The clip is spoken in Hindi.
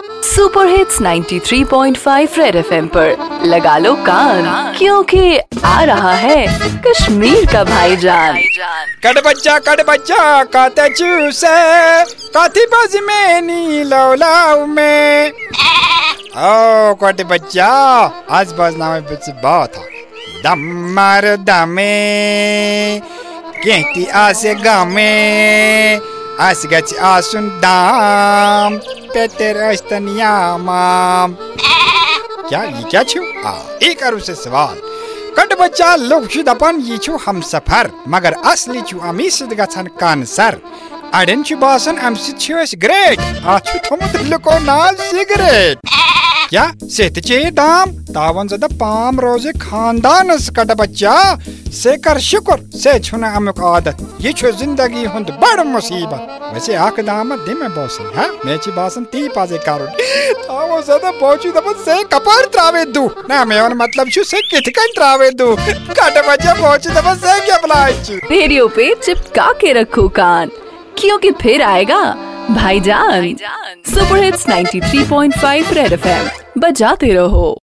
सुपर हिट्स 93.5 रेड एफएम पर लगा लो कान, क्योंकि आ रहा है कश्मीर का भाईजान। कट बच्चा काते चूसे काती बाज में नी लौलाऊ में। ओ कट बच्चा आज बाजना में बच्चे बहुत दमर दमे कहती आसे गामे आस गच आसुन दाम पेटर अस्तनिया माम। क्या छू एक अरु से सवाल कट बच्चा लोग छु दपन ये छु हम सफर मगर असली छु अमी सिद गछन कान सर अडन छु बासन अम छु ग्रेट आछु थमुत लको नाल सिगरेट। क्या सेहत चाहिए दाम तावन ज़्यादा पाम रोजे खानदान कट बच्चा से कर शुक्र से छुना अमुक आदत ये छु जिंदगी हुंद बड़ मुसीबत वैसे आक दाम दे में बोसे हां मेची बासन ती पाजे कारो तावन ज़्यादा पहुंची दबन से कपार त्रावे दू ना मैं और मतलब छु से कितकन त्रावे दू कट बच्चा पहुंची दबन से क्या बुलाए छु रेडियो पे चिपका के रखो कान, क्योंकि फिर आएगा भाईजान। सुपर हिट्स 93.5 रेड एफएम बजाते रहो।